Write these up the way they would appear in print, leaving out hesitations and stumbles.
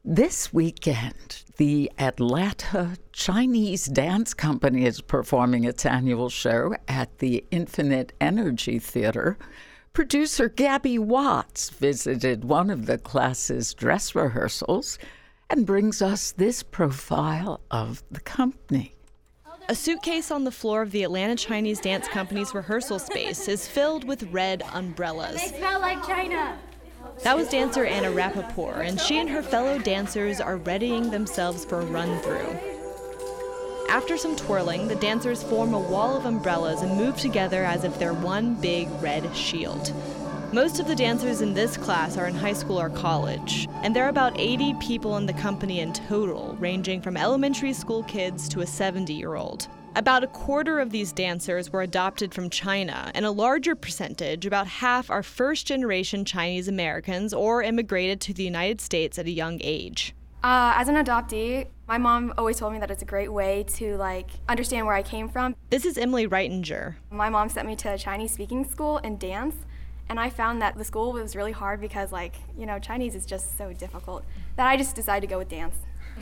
This weekend, the Atlanta Chinese Dance Company is performing its annual show at the Infinite Energy Theater. Producer Gabby Watts visited one of the class's dress rehearsals and brings us this profile of the company. A suitcase on the floor of the Atlanta Chinese Dance Company's rehearsal space is filled with red umbrellas. They smell like China. That was dancer Anna Rappaport, and she and her fellow dancers are readying themselves for a run-through. After some twirling, the dancers form a wall of umbrellas and move together as if they're one big red shield. Most of the dancers in this class are in high school or college, and there are about 80 people in the company in total, ranging from elementary school kids to a 70-year-old. About a quarter of these dancers were adopted from China, and a larger percentage, about half, are first-generation Chinese Americans or immigrated to the United States at a young age. As an adoptee, my mom always told me that it's a great way to understand where I came from. This is Emily Reitinger. My mom sent me to a Chinese speaking school and dance, and I found that the school was really hard because Chinese is just so difficult that I just decided to go with dance.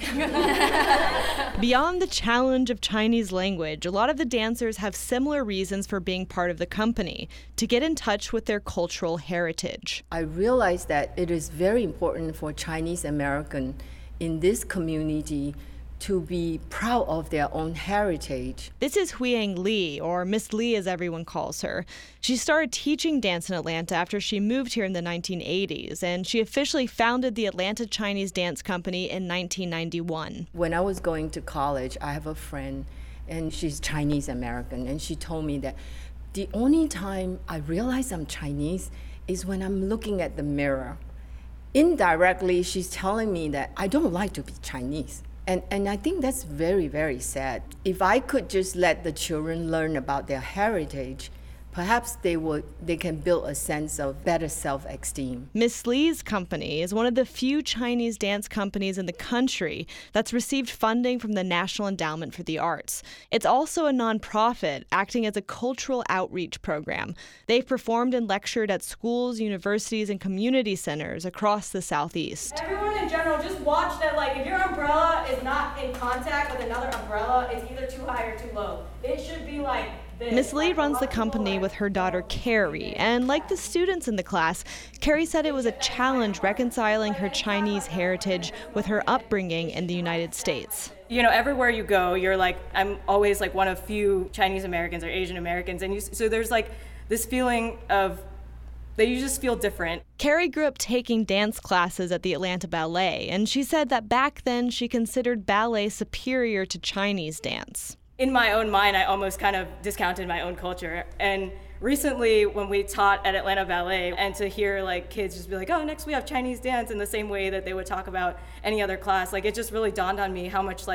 Beyond the challenge of Chinese language, a lot of the dancers have similar reasons for being part of the company, to get in touch with their cultural heritage. I realized that it is very important for Chinese American in this community to be proud of their own heritage. This is Huiyang Li, or Miss Li as everyone calls her. She started teaching dance in Atlanta after she moved here in the 1980s, and she officially founded the Atlanta Chinese Dance Company in 1991. When I was going to college, I have a friend, and she's Chinese American, and she told me that the only time I realize I'm Chinese is when I'm looking at the mirror. Indirectly, she's telling me that I don't like to be Chinese. And I think that's very, very sad. If I could just let the children learn about their heritage, perhaps they can build a sense of better self-esteem. Miss Li's company is one of the few Chinese dance companies in the country that's received funding from the National Endowment for the Arts. It's also a nonprofit acting as a cultural outreach program. They've performed and lectured at schools, universities, and community centers across the Southeast. Everyone in general, just watch that, if your umbrella is not in contact with another umbrella, it's either too high or too low. It should be like this. Miss Li runs the company with her daughter Carrie, and like the students in the class, Carrie said it was a challenge reconciling her Chinese heritage with her upbringing in the United States. Everywhere you go, you're I'm always one of few Chinese Americans or Asian Americans, and so there's this feeling of that you just feel different. Carrie grew up taking dance classes at the Atlanta Ballet, and she said that back then she considered ballet superior to Chinese dance. In my own mind, I almost kind of discounted my own culture. And recently, when we taught at Atlanta Ballet, and to hear kids just be oh, next we have Chinese dance in the same way that they would talk about any other class, it just really dawned on me how much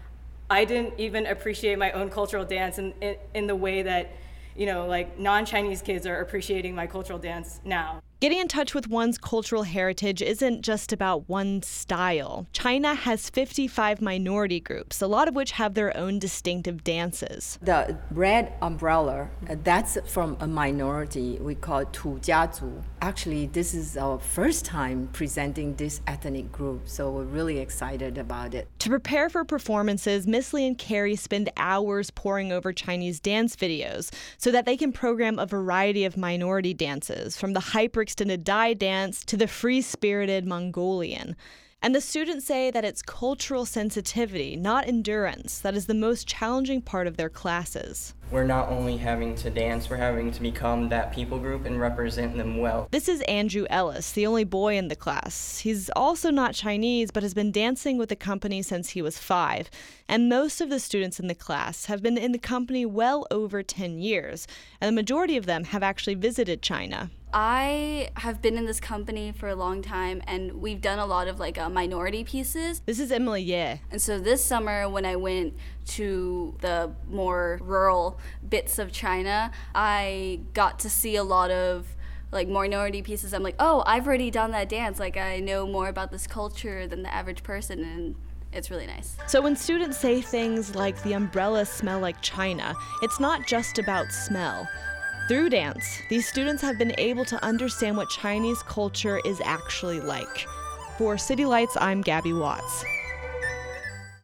I didn't even appreciate my own cultural dance in the way that non-Chinese kids are appreciating my cultural dance now. Getting in touch with one's cultural heritage isn't just about one style. China has 55 minority groups, a lot of which have their own distinctive dances. The red umbrella, that's from a minority. We call it Tujiazhu. Actually, this is our first time presenting this ethnic group, so we're really excited about it. To prepare for performances, Miss Li and Carrie spend hours poring over Chinese dance videos so that they can program a variety of minority dances, from the hyperextended Dai dance to the free-spirited Mongolian. And the students say that it's cultural sensitivity, not endurance, that is the most challenging part of their classes. We're not only having to dance, we're having to become that people group and represent them well. This is Andrew Ellis, the only boy in the class. He's also not Chinese, but has been dancing with the company since he was 5. And most of the students in the class have been in the company well over 10 years, and the majority of them have actually visited China. I have been in this company for a long time, and we've done a lot of minority pieces. This is Emily Ye. And so this summer, when I went to the more rural bits of China, I got to see a lot of minority pieces. I'm oh, I've already done that dance. I know more about this culture than the average person, and it's really nice. So when students say things like the umbrellas smell like China, it's not just about smell. Through dance, these students have been able to understand what Chinese culture is actually like. For City Lights, I'm Gabby Watts.